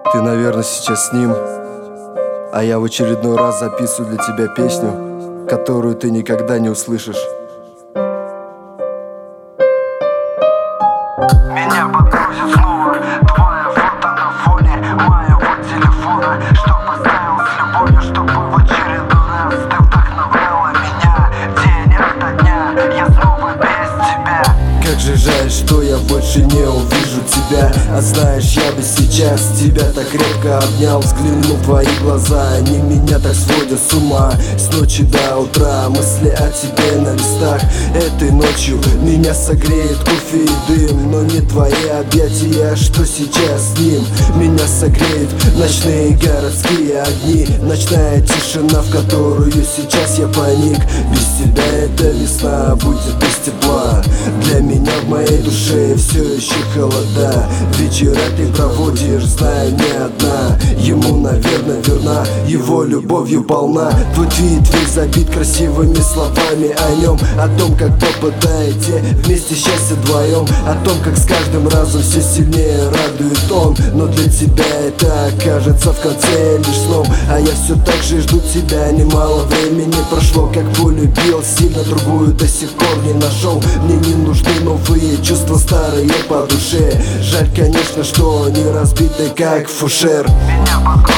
Ты, наверное, сейчас с ним, а я в очередной раз записываю для тебя песню, которую ты никогда не услышишь. Меня подгрузит снова твое фото на фоне моего телефона, что поставил с любовью, чтобы в очередной раз ты вдохновляла меня день ото дня. Я снова без тебя. Как же жаль, что я больше не увижу тебя. А знаешь, я бы сейчас тебя так крепко обнял. Взглянул в твои глаза, они меня так сводят с ума. С ночи до утра мысли о тебе на листах. Этой ночью меня согреет кофе и дым, но не твои объятия, что сейчас с ним. Меня согреют ночные городские огни, ночная тишина, в которую сейчас я паник. Без тебя эта весна будет без тепла. Для меня в моей душе все еще холода. Вечера ты проводишь, знаю, не одна. Ему, наверное, верна, его любовью полна. Твой твит весь забит красивыми словами о нем, о том, как попадаете вместе счастье вдвоем, о том, как с каждым разом все сильнее радует он. Но для тебя это окажется в конце лишь сном. А я все так же жду тебя, немало времени прошло. Как полюбил сильно, другую до сих пор не нашел. Мне не нужны новые чувства, старые по душе. Жаль, конечно, что не разбиты, как фушер. Меня подгрузит